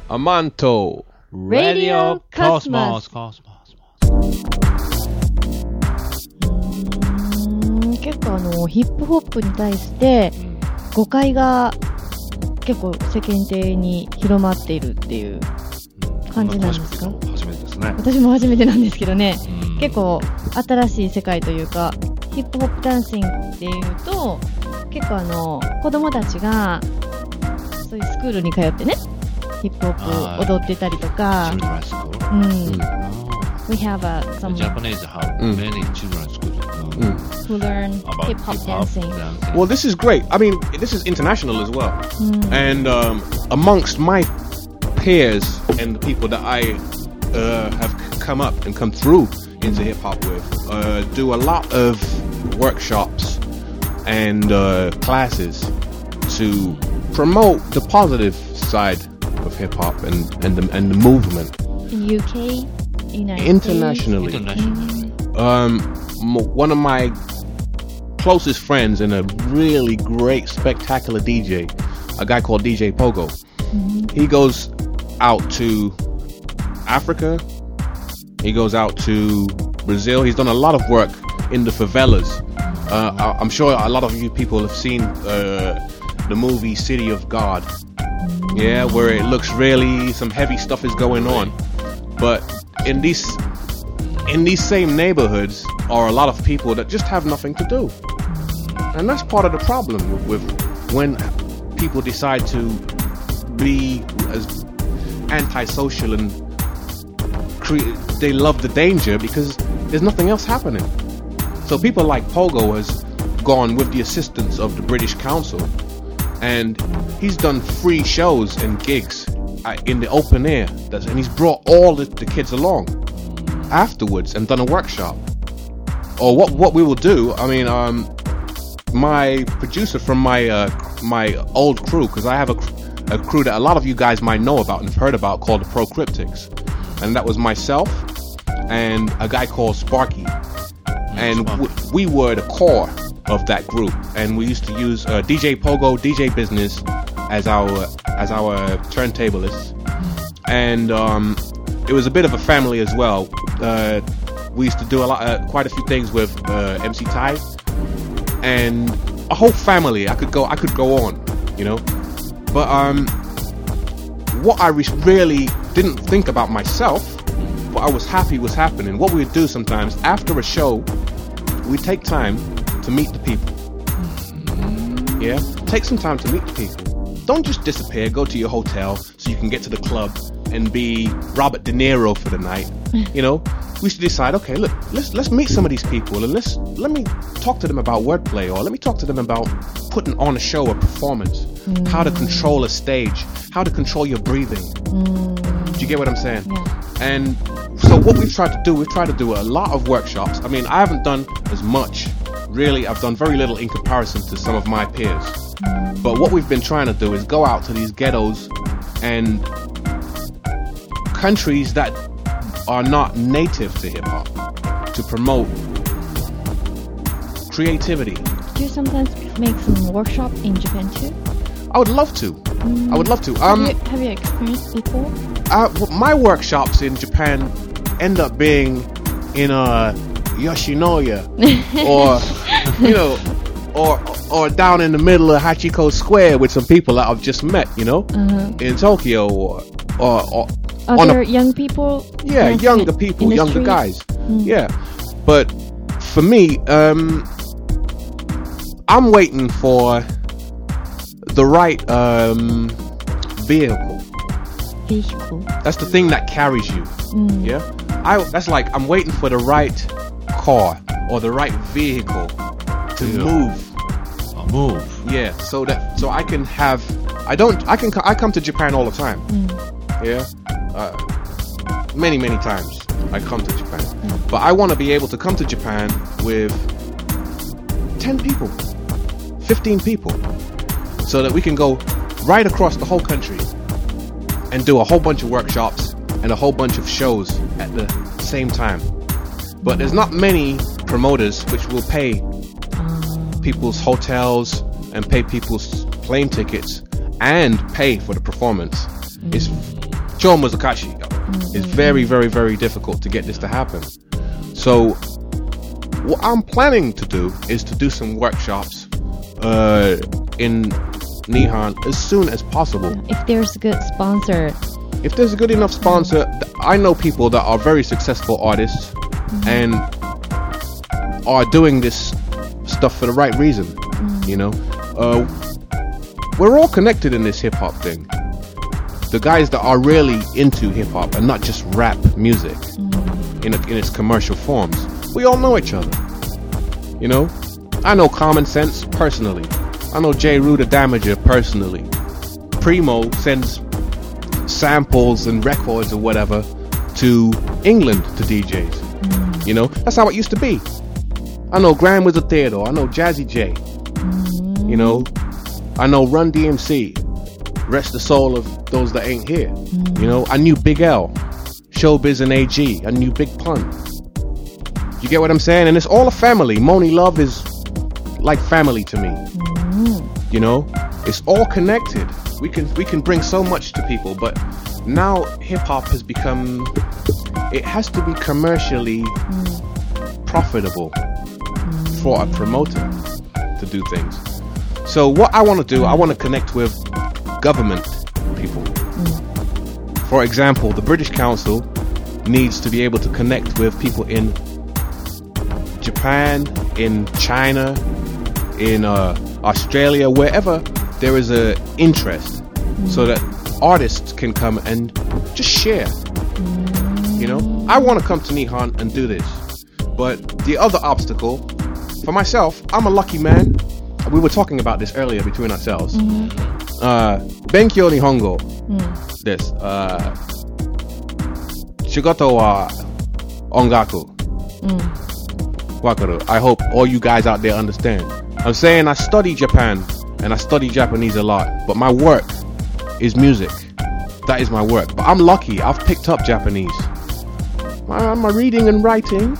Amanto Radio Cosmos。結構ヒップホップに対して誤解が結構世間体に広まっているっていう感じなんですか？ 初めてですね。 私も初めてなんですけどね。結構新しい世界というか、ヒップホップダンシングっていうと結構子供たちがそういうスクールに通ってね、ヒップホップ踊ってたりとか。We have some Japanese have many children's schools who learn hip hop dancing. Well, this is great. I mean, this is international as well. And amongst my peers and the people that I have come up and come through into hip hop with, do a lot of workshops and classes to promote the positive side of hip hop and the movement. In UK, internationally. One of my closest friends and a really great, spectacular DJ, a guy called DJ Pogo. He goes out to Africa. He goes out to Brazil. He's done a lot of work in the favelas. I'm sure a lot of you people have seen the movie City of God. Yeah, where it looks really, some heavy stuff is going on. But in these same neighborhoods are a lot of people that just have nothing to do. And that's part of the problem with when people decide to be as antisocial and they love the danger because there's nothing else happening. So people like Pogo has gone with the assistance of the British Council, and he's done free shows and gigs in the open air, and he's brought all the kids along afterwards and done a workshop. Or what we will do, I mean, my producer from my old crew, because I have a crew that a lot of you guys might know about and have heard about, called the Pro Cryptics, and that was myself and a guy called Sparky, and we were the core of that group, and we used to use DJ Pogo, DJ Business as our turntablists, and it was a bit of a family as well. We used to do quite a few things with MC Ty, and a whole family. I could go on, you know. But what I really didn't think about myself, but I was happy was happening. What we would do sometimes after a show, we take time to meet the people. Yeah, take some time to meet the people. Don't just disappear. Go to your hotel so you can get to the club and be Robert De Niro for the night. You know, we should decide. Okay, look, let's meet some of these people and let me talk to them about wordplay, or let me talk to them about putting on a show, a performance, how to control a stage, how to control your breathing. Do you get what I'm saying? Yeah. And so what we've tried to do a lot of workshops. I mean, I haven't done as much. Really, I've done very little in comparison to some of my peers. But what we've been trying to do is go out to these ghettos and countries that are not native to hip-hop to promote creativity. Do you sometimes make some workshop in Japan too? I would love to. I would love to. Have you experienced before? My workshops in Japan end up being in Yoshinoya, or you know, or down in the middle of Hachiko Square with some people that I've just met, you know, in Tokyo, or Are there young people? Yeah, younger people, younger guys. Yeah, but for me, I'm waiting for the right vehicle. That's the thing that carries you. Yeah, that's like I'm waiting for the right car or the right vehicle to move. Yeah, so I can have. I come to Japan all the time. Yeah, many times I come to Japan, but I want to be able to come to Japan with 10 people, 15 people, so that we can go right across the whole country and do a whole bunch of workshops and a whole bunch of shows at the same time. But there's not many promoters which will pay people's hotels and pay people's plane tickets and pay for the performance. Cho Muzakashi. It's very, very, very difficult to get this to happen. So what I'm planning to do is to do some workshops in Nihon as soon as possible. If there's a good sponsor. If there's a good enough sponsor, I know people that are very successful artists and are doing this stuff for the right reason. You know, we're all connected in this hip hop thing. The guys that are really into hip hop and not just rap music in its commercial forms, we all know each other. You know, I know Common Sense personally. I know J. Rue the Damager personally. Primo sends samples and records or whatever to England to DJs. You know, that's how it used to be. I know Grand Wizard Theodore. I know Jazzy J. You know, I know Run DMC. Rest the soul of those that ain't here. You know, I knew Big L, Showbiz and AG. I knew Big Pun. You get what I'm saying? And it's all a family. Moni Love is like family to me. You know, it's all connected. We can bring so much to people, but now hip hop has become, it has to be commercially profitable for a promoter to do things. So what I want to do, I want to connect with government people. For example, the British Council needs to be able to connect with people in Japan, in China, in Australia, wherever there is a interest, so that artists can come and just share. You know, I want to come to Nihon and do this, but the other obstacle for myself, I'm a lucky man. We were talking about this earlier between ourselves. Benkyou Nihongo desu. Shigoto wa ongaku. Wakaru. I hope all you guys out there understand. I'm saying I study Japan and I study Japanese a lot, but my work is music. That is my work. But I'm lucky. I've picked up Japanese. My reading and writing.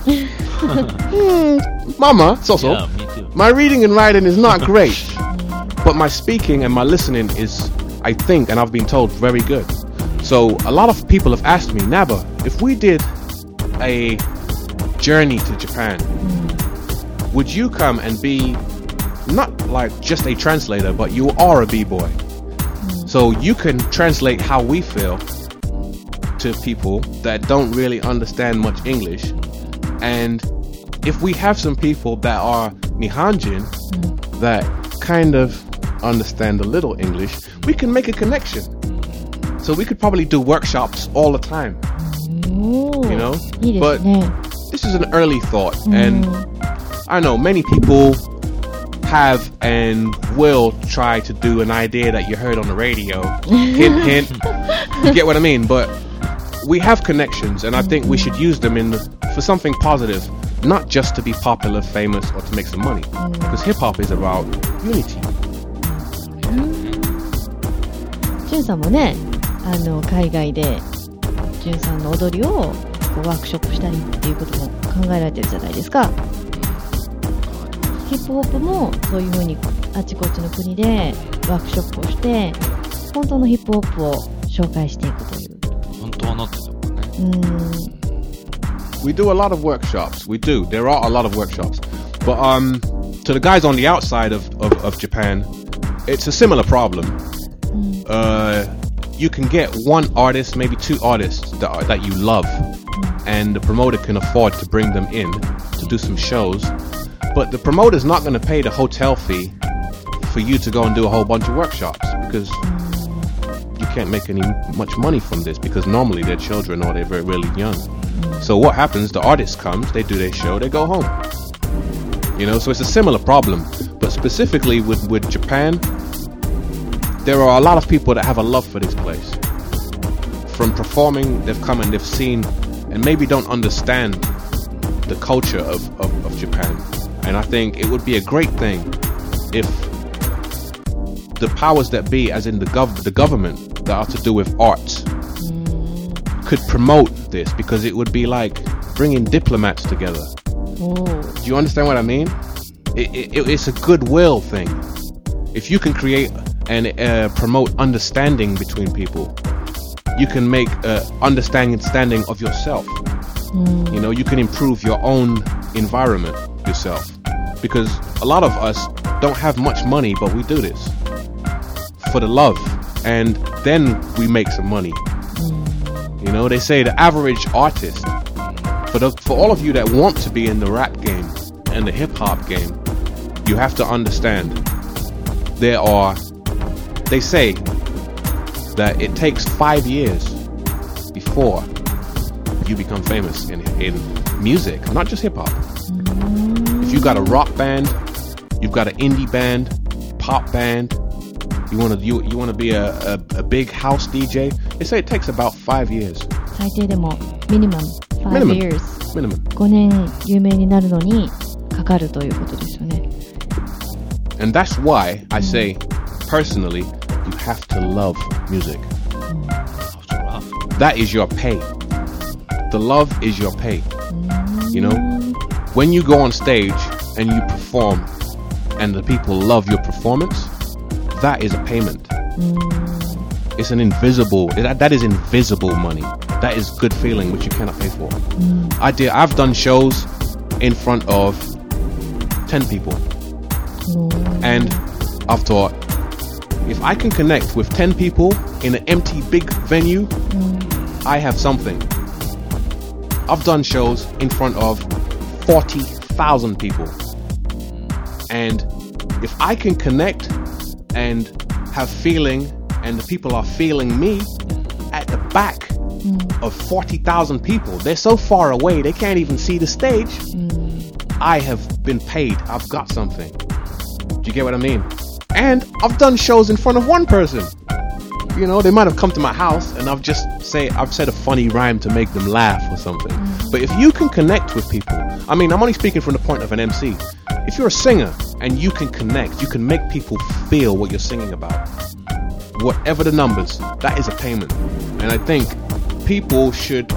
Mama, so. Yeah, me too. My reading and writing is not great, but my speaking and my listening is, I think, and I've been told, very good. So a lot of people have asked me, Naba, if we did a journey to Japan, would you come and be not like just a translator, but you are a b-boy, so you can translate how we feel to people that don't really understand much English. And if we have some people that are Nihonjin that kind of understand a little English, we can make a connection. So we could probably do workshops all the time. You know? But this is an early thought, and I know many people have and will try to do an idea that you heard on the radio. Hint, hint. You get what I mean? But we have connections, and I think we should use them for something positive, not just to be popular, famous, or to make some money. Because hip-hop is about unity. ジュンさんもね、海外でジュンさんの踊りをこうワークショップしたりっていうことも考えられてるじゃないですか。ヒップホップもそういう風にあちこちの国でワークショップをして本当のヒップホップを紹介していくという。 本当のってとこね。 We do a lot of workshops. We do. There are a lot of workshops. But to the guys on the outside of Japan, it's a similar problem. You can get one artist, maybe two artists that you love, and the promoter can afford to bring them in to do some shows. But the promoter's not going to pay the hotel fee for you to go and do a whole bunch of workshops, because you can't make much money from this, because normally they're children or they're really young. So what happens, the artist comes, they do their show, they go home. You know, so it's a similar problem. But specifically with Japan, there are a lot of people that have a love for this place. From performing, they've come and they've seen, and maybe don't understand the culture of Japan. And I think it would be a great thing if the powers that be, as in the government that are to do with arts, could promote this, because it would be like bringing diplomats together. Do you understand what I mean? It's a goodwill thing. If you can create and promote understanding between people, you can make an understanding of yourself. You know, you can improve your own environment yourself. Because a lot of us don't have much money, but we do this for the love. And then we make some money. You know, they say the average artist, for all of you that want to be in the rap game and the hip hop game, you have to understand they say that it takes 5 years before you become famous in music, not just hip hop. If you got a rock band, you've got an indie band, pop band, you want to be a big house DJ, they say it takes about 5 years. 最低でも minimum 5 years Minimum. 5年有名になるのにかかるということですよね。 And that's why I say, personally, you have to love music. That is your pay. The love is your pay. You know, when you go on stage and you perform and the people love your performance, that is a payment. It's an invisible, that is invisible money. That is good feeling which you cannot pay for. I've done shows in front of 10 people. And I've thought, if I can connect with 10 people in an empty big venue, I have something. I've done shows in front of 40,000 people. And if I can connect and have feeling, and the people are feeling me at the back of 40,000 people, they're so far away they can't even see the stage. I have been paid. I've got something. Do you get what I mean? And I've done shows in front of one person. You know, they might have come to my house and I've said a funny rhyme to make them laugh or something. But if you can connect with people, I mean, I'm only speaking from the point of an MC. If you're a singer and you can connect, you can make people feel what you're singing about. Whatever the numbers, that is a payment. And I think people should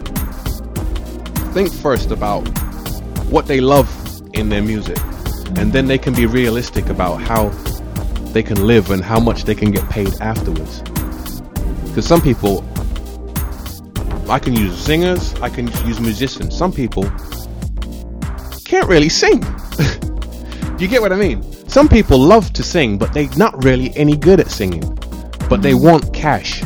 think first about what they love in their music. And then they can be realistic about how they can live and how much they can get paid afterwards. Because some people, I can use singers, I can use musicians. Some people can't really sing. Do you get what I mean? Some people love to sing, but they're not really any good at singing. But they want cash.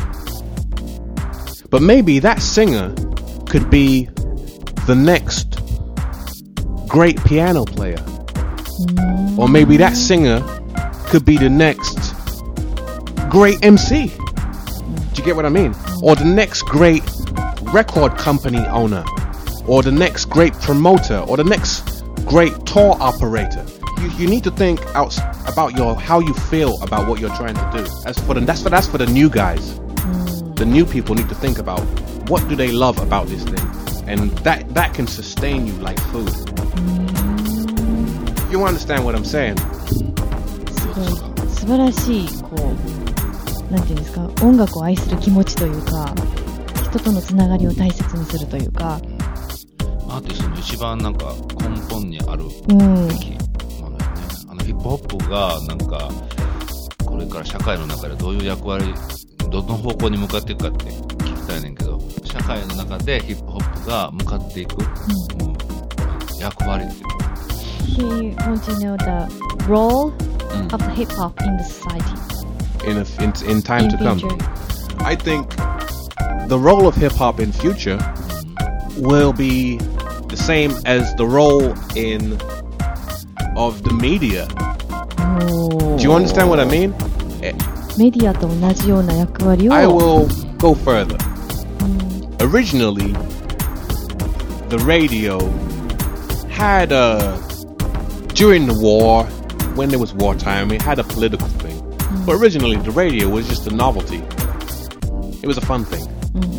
But maybe that singer could be the next great piano player. Or maybe that singer could be the next great MC. Do you get what I mean? Or the next great record company owner. Or the next great promoter. Or the next great tour operator. You need to think about how you feel about what you're trying to do. That's for the new guys. The new people need to think about what do they love about this thing. And that can sustain you like food. You understand what I'm saying? 素晴らしいなんていうんですか、音楽を愛する気持ちというか、人とのつながりを大切にするというか、 アーティストの一番なんか根本にあるべきものよね。ヒップホップがなんかこれから社会の中でどういう役割、どの方向に向かっていくかって聞きたいねんけど、社会の中でヒップホップが向かっていく、役割っていう。 He wants to know the role of the hip hop in the society. In time to come. I think the role of hip hop in future will be the same as the role of the media. Do you understand what I mean? メディアと同じような役割を。 I will go further. Originally, the radio had during the war, when there was wartime, it had a political thing. But originally, the radio was just a novelty. It was a fun thing.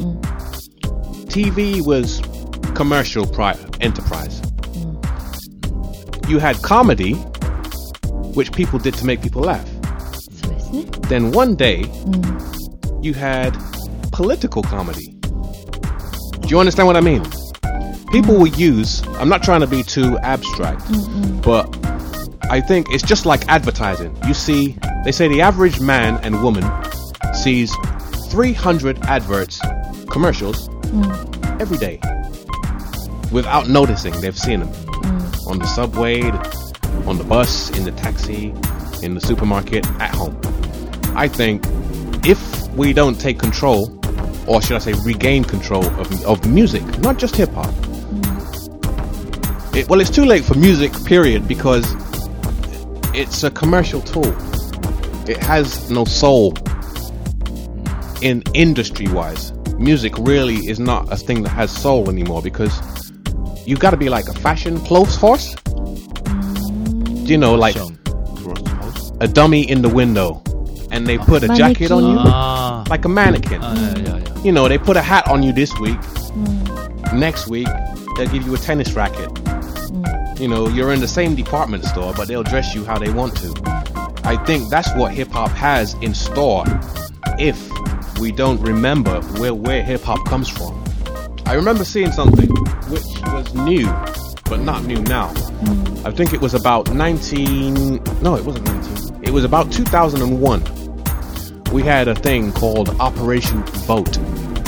TV was commercial enterprise. You had comedy, which people did to make people laugh. Then one day, you had political comedy. Do you understand what I mean? People will use, I'm not trying to be too abstract, but I think it's just like advertising. You see, they say the average man and woman sees 300 adverts, commercials, every day. Without noticing, they've seen them. On the subway, on the bus, in the taxi, in the supermarket, at home. I think if we don't take control, or should I say regain control of music, not just hip-hop. It's too late for music, period, because it's a commercial tool. It has no soul in industry-wise. Music really is not a thing that has soul anymore, because you've got to be like a fashion clothes horse. You know, like a dummy in the window, and they put a jacket on you, like a mannequin. You know, they put a hat on you this week. Next week, they'll give you a tennis racket. You know, you're in the same department store, but they'll dress you how they want to. I think that's what hip-hop has in store if we don't remember where hip-hop comes from. I remember seeing something which was new, but not new now. I think it was about it was about 2001. We had a thing called Operation Vote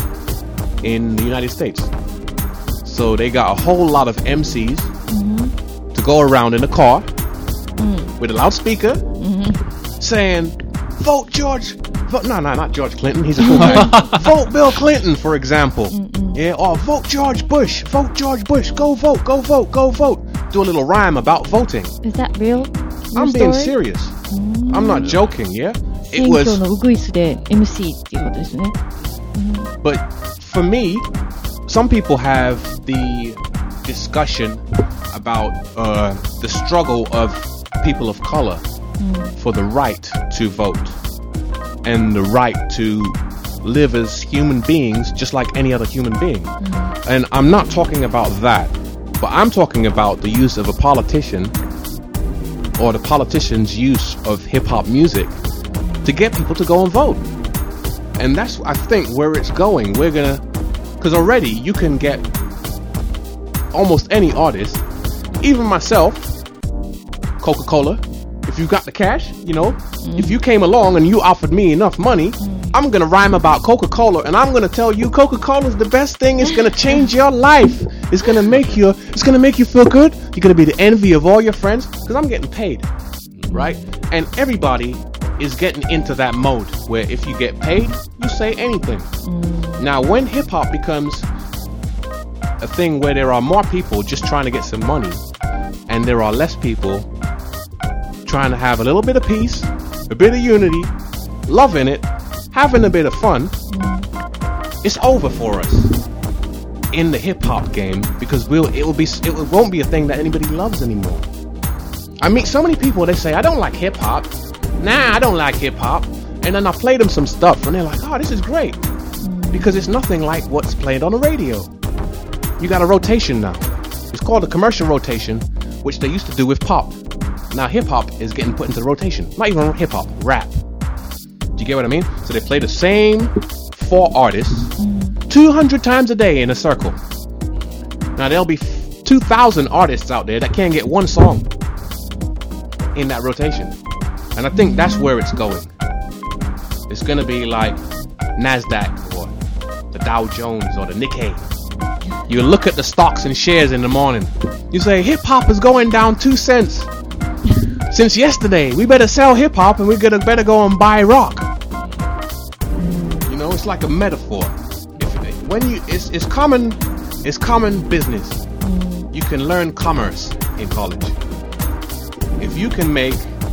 in the United States. So they got a whole lot of MCs to go around in a car with a loudspeaker saying, vote George, vote, no, not George Clinton, he's a cool guy. Vote Bill Clinton, for example. Yeah, or vote George Bush, go vote, go vote, go vote. Do a little rhyme about voting. Is that real? I'm being serious. I'm not joking, yeah? It was. 選挙のウグイスで MC っていうことですね。 But for me, some people have the discussion about the struggle of people of color for the right to vote and the right to live as human beings just like any other human being. And I'm not talking about that, but I'm talking about the use of a politician or the politician's use of hip-hop music to get people to go and vote. And that's, I think, where it's going. We're gonna, because already you can get almost any artist, even myself, Coca-Cola, if you got the cash, you know, if you came along and you offered me enough money, I'm gonna rhyme about Coca-Cola, and I'm gonna tell you Coca-Cola is the best thing. It's gonna change your life. It's gonna make you feel good. You're gonna be the envy of all your friends, because I'm getting paid, right? And everybody is getting into that mode where if you get paid, you say anything. Now, when hip-hop becomes a thing where there are more people just trying to get some money, and there are less people trying to have a little bit of peace, a bit of unity, loving it, having a bit of fun, it's over for us in the hip-hop game, because it won't be a thing that anybody loves anymore. I meet so many people, they say, I don't like hip-hop. Nah, I don't like hip-hop. And then I play them some stuff, and they're like, oh, this is great. Because it's nothing like what's played on the radio. You got a rotation now. It's called a commercial rotation, which they used to do with pop. Now hip-hop is getting put into the rotation. Not even hip-hop, rap. Do you get what I mean? So they play the same 4 artists 200 times a day in a circle. Now there'll be 2,000 artists out there that can't get one song in that rotation. And I think that's where it's going. It's going to be like NASDAQ or the Dow Jones or the Nikkei. You look at the stocks and shares in the morning. You say, hip-hop is going down 2 cents. Since yesterday, we better sell hip-hop and we better go and buy rock. You know, it's like a metaphor. It's common business. You can learn commerce in college. If you can make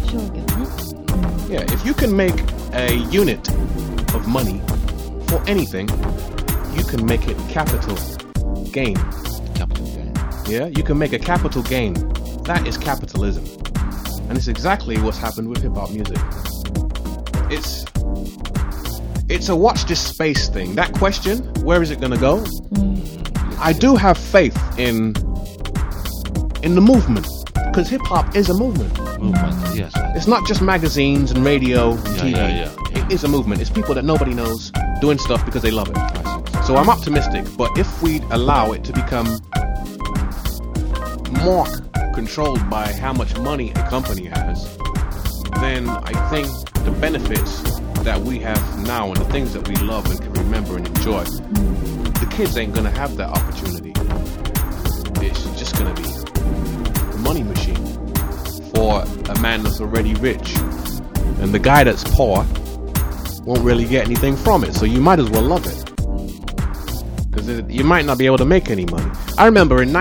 a unit of money for anything, you can make it capital gain. Yeah, you can make a capital gain. That is capitalism. And it's exactly what's happened with hip-hop music. It's a watch this space thing. That question, where is it going to go? I do have faith in the movement, because hip-hop is a movement. Yes. It's not just magazines and radio and TV. It is a movement. It's people that nobody knows doing stuff because they love it. So I'm optimistic, but if we allow it to become more controlled by how much money a company has, then I think the benefits that we have now and the things that we love and can remember and enjoy, the kids ain't gonna have that opportunity. It's just gonna be a money machine for a man that's already rich, and the guy that's poor won't really get anything from it. So you might as well love it, because you might not be able to make any money. I remember in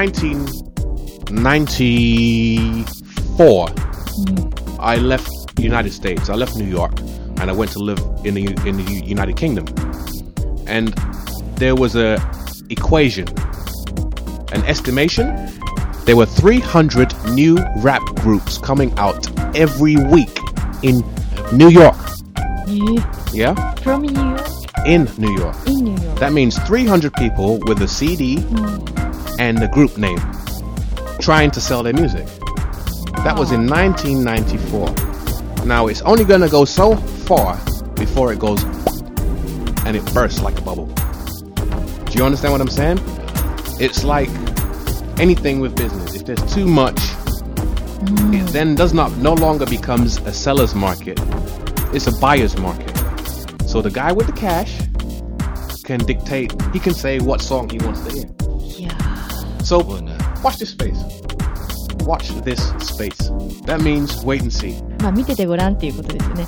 1994, I left the United States. I left New York and I went to live in the United Kingdom. And there was a equation, an estimation. There were 300 new rap groups coming out every week in New York. Yeah? From New York? In New York. In New York. That means 300 people with a CD and the group name trying to sell their music. That was in 1994. Now it's only going to go so far before it goes and it bursts like a bubble. Do you understand what I'm saying? It's like anything with business. If there's too much, it then no longer becomes a seller's market. It's a buyer's market. So the guy with the cash can dictate. He can say what song he wants to hear. Yeah. So watch this space. Watch this space. That means wait and see. まあ見ててごらんっていうことですね。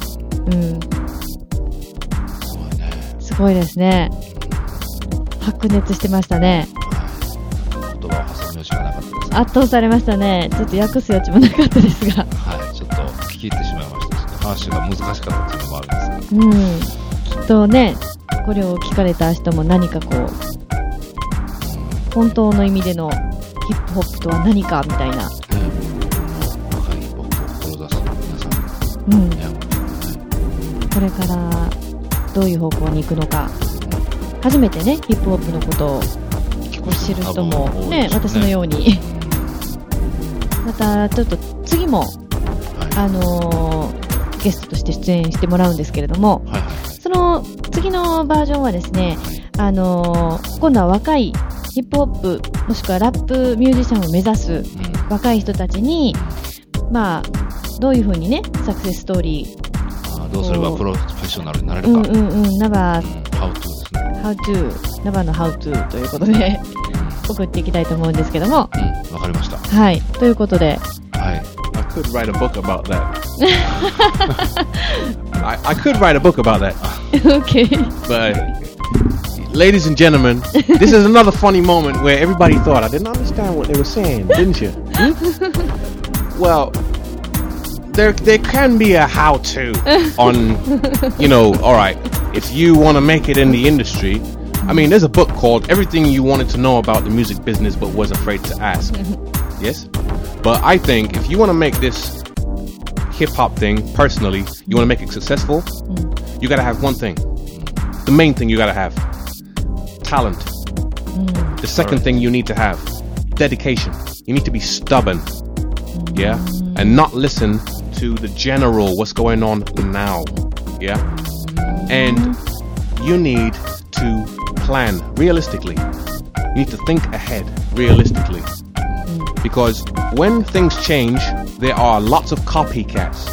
すごいですね。白熱してましたね。 言葉を挟む余地がなかったですね。 圧倒されましたね。ちょっと訳す余地もなかったですが。 はい、ちょっと聞き入ってしまいましたし、話が難しかったっていうのもあるんですが。 きっとね、これを聞かれた人も何かこう、本当の意味でのヒップホップとは何かみたいな。 若いヒップホップを志す皆さん。 これからどういう方向に行くのか。初めてね、ヒップホップのことを知る人もね、私のように。またちょっと次も、ゲストとして出演してもらうんですけれども、その次のバージョンはですね、今度は若いヒップホップもしくはラップミュージシャンを目指す若い人たちに、まあどういうふうにね、サクセスストーリーどうすればプロフェッショナルになれるか、 ナバー How to ですね。 How to ナバーの How to ということで送っていきたいと思うんですけども、 わかりました。 はい、ということで、 はい。I could write a book about that. I could write a book about that. Okay. But, ladies and gentlemen, this is another funny moment where everybody thought I didn't understand what they were saying, didn't you? Well, there can be a how-to on, all right, if you want to make it in the industry. I mean, there's a book called Everything You Wanted to Know About the Music Business But Was Afraid to Ask. Yes? But I think if you want to make this hip-hop thing, personally, you want to make it successful, you got to have one thing. The main thing you got to have. Talent. The second thing you need to have. Dedication. You need to be stubborn. Yeah? And not listen to the general what's going on now. Yeah? And you need to plan realistically. You need to think ahead realistically. Because when things change, there are lots of copycats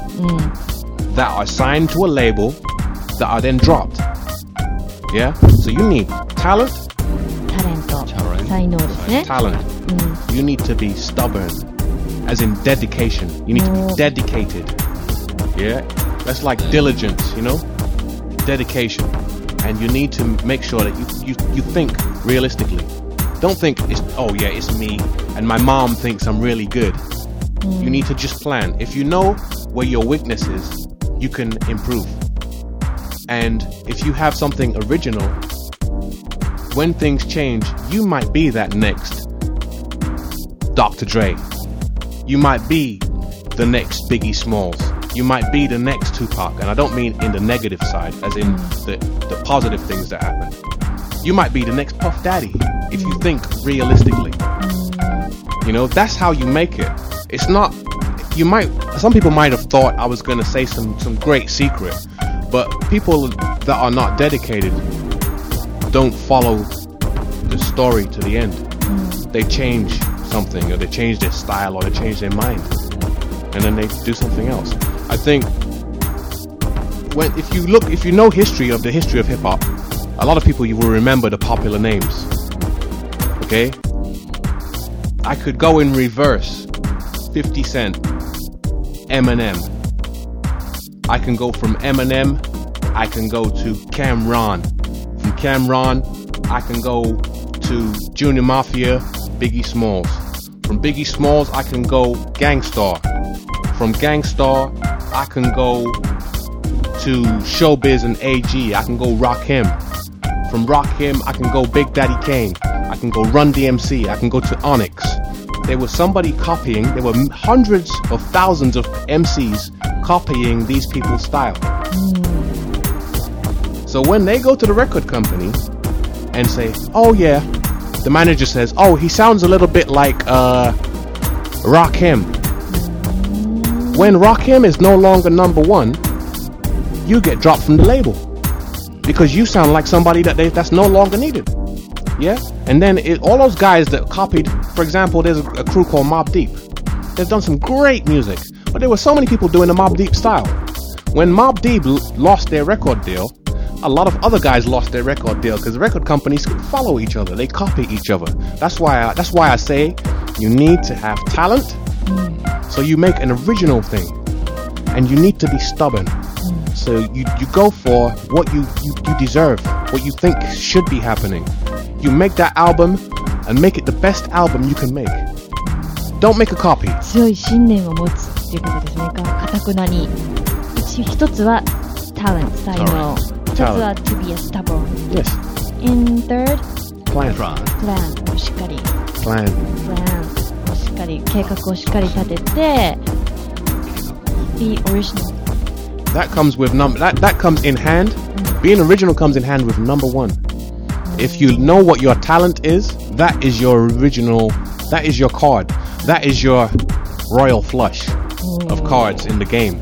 that are signed to a label that are then dropped. Yeah? So you need talent. タレント、才能ですね。 Talent. You need to be stubborn. As in dedication. You need to be dedicated. Yeah? That's like diligence, Dedication. And you need to make sure that you think realistically. Don't think it's me and my mom thinks I'm really good. You need to just plan. If you know where your weakness is, you can improve. And if you have something original, when things change, you might be that next Dr. Dre. You might be the next Biggie Smalls. You might be the next Tupac. And I don't mean in the negative side, as in the positive things that happen. You might be the next Puff Daddy if you think realistically. That's how you make it. It's not, some people might have thought I was going to say some great secret, but people that are not dedicated don't follow the story to the end. They change something, or they change their style, or they change their mind, and then they do something else. I think if you know the history of hip hop, a lot of people you will remember the popular names. Okay? I could go in reverse. 50 Cent, Eminem. I can go from Eminem, I can go to Cam'ron. From Cam'ron, I can go to Junior Mafia, Biggie Smalls. From Biggie Smalls, I can go Gangstar. From Gangstar, I can go to Showbiz and AG. I can go Rakim. From Rakim, I can go Big Daddy Kane. I can go Run DMC. I can go to Onyx. There was somebody copying. There were hundreds of thousands of MCs copying these people's style. So when they go to the record company and say, oh yeah, the manager says, oh, he sounds a little bit like Rakim. When Rakim is no longer number one, you get dropped from the label because you sound like somebody that's no longer needed. Yeah? And then all those guys that copied, for example, there's a crew called Mobb Deep. They've done some great music, but there were so many people doing the Mobb Deep style. When Mobb Deep lost their record deal, a lot of other guys lost their record deal because the record companies follow each other. They copy each other. That's why I say you need to have talent. So you make an original thing, and you need to be stubborn. So you go for what you deserve, what you think should be happening. You make that album and make it the best album you can make. Don't make a copy. 強い信念を持つっていうことですね。固くなに。一つは talent 才能。二つは to be a stubborn. Yes. And third, plan. plan をしっかり。 plan をしっかり計画をしっかり立てて be original. That comes with that comes in hand. Being original comes in hand with number one. If you know what your talent is, that is your original, that is your card. That is your royal flush of cards in the game.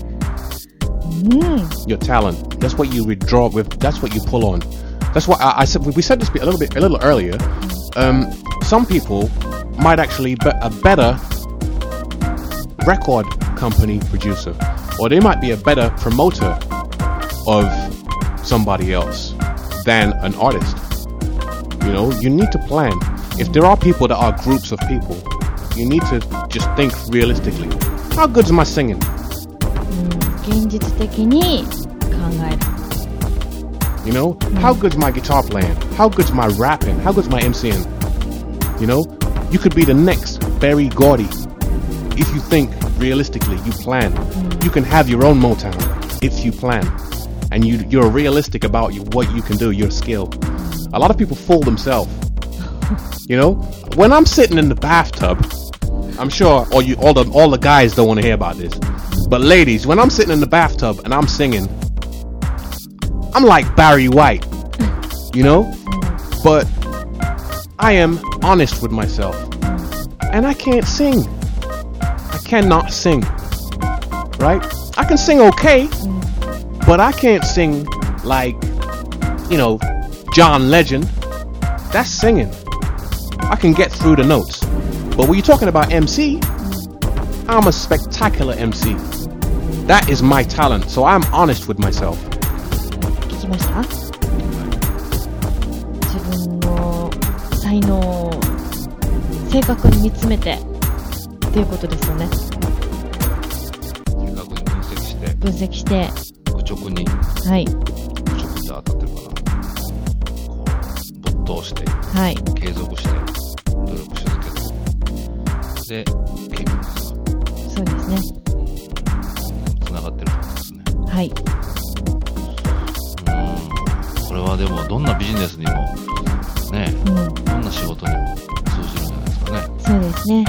Your talent. That's what you withdraw with. That's what you pull on. That's what I said. We said this a little earlier. Some people might actually be a better record company producer, or they might be a better promoter of somebody else than an artist. You know, you need to plan. If there are people that are groups of people, you need to just think realistically. How good is my singing? 現実的に考える。 You know, how good's my guitar playing? How good's my rapping? How good's my MCing? You know, you could be the next Berry Gordy if you think realistically. You plan. You can have your own Motown if you plan, and you're realistic about what you can do, your skill. A lot of people fool themselves. You know, when I'm sitting in the bathtub, I'm sure all the guys don't want to hear about this, but ladies, when I'm sitting in the bathtub and I'm singing, I'm like Barry White, you know, but I am honest with myself, and I can't sing. I cannot sing, right? I can sing okay, but I can't sing like, you know, John Legend. That's singing. I can get through the notes. But when you're talking about MC, I'm a spectacular MC. That is my talent. So I'm honest with myself. 聞きました？自分の才能を正確に見つめてっていうことですよね。 正確に分析して愚直に、 はい、 愚直って当たってるかな、こう没頭して、はい、継続して努力し続けるで結果ですか。 そうですね。 つながってるってことですね。 はい。 これはでもどんなビジネスにもね、どんな仕事にも通じるんじゃないですかね。 そうですね。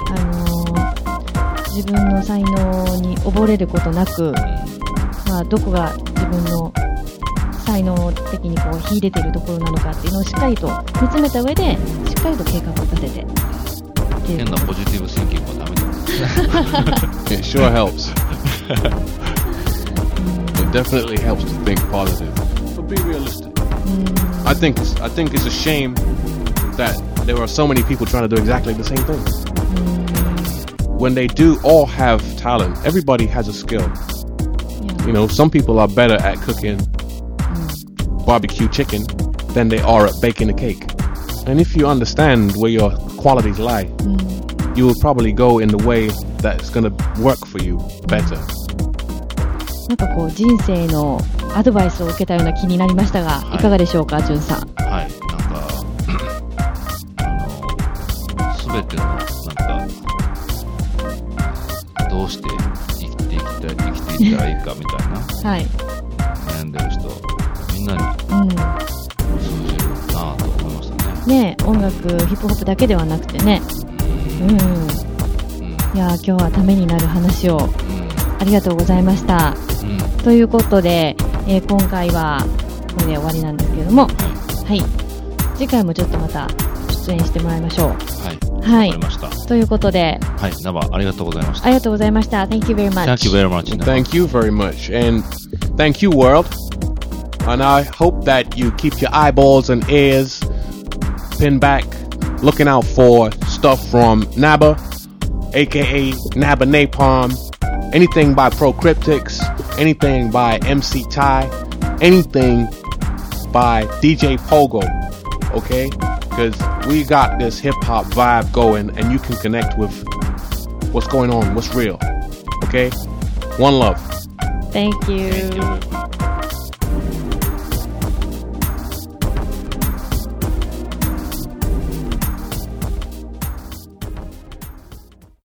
自分の才能に溺れることなく、まあ、どこが自分の才能的にこう秀でているところなのかっていうのをしっかりと見つめた上でしっかりと計画を立てて変なポジティブシンキングはダメですね。 It sure helps. It definitely helps to think positive, but be realistic. I think it's a shame that there are so many people trying to do exactly the same thing. When they do all have talent, everybody has a skill. Yeah. You know, some people are better at cooking barbecue chicken than they are at baking a cake. And if you understand where your qualities lie, you will probably go in the way that's going to work for you better. なんかこう人生のアドバイスを受けたような気になりましたが、いかがでしょうか、じゅんさん。 はい、なんかすべてのなんかどうして生きていったらいいかみたいな、 はい、 悩んでる人みんなに通じるなと思いましたね。 ね、音楽ヒップホップだけではなくてね、いや今日はためになる話をありがとうございました。ということで、今回はこれで終わりなんですけれども、はい、次回もちょっとまた出演してもらいましょう。はい、わかりました。ということで、 はい、ナバありがとうございました。 ありがとうございました。Thank you very much. Thank you very much. Thank you very much, and thank you, world. And I hope that you keep your eyeballs and ears pinned back, looking out for stuff from Naba, aka Naba Napalm, anything by Pro Cryptics, anything by MC Ty, anything by DJ Pogo, okay? Because we got this hip-hop vibe going, and you can connect with what's going on, what's real, okay? One love. Thank you. Thank you.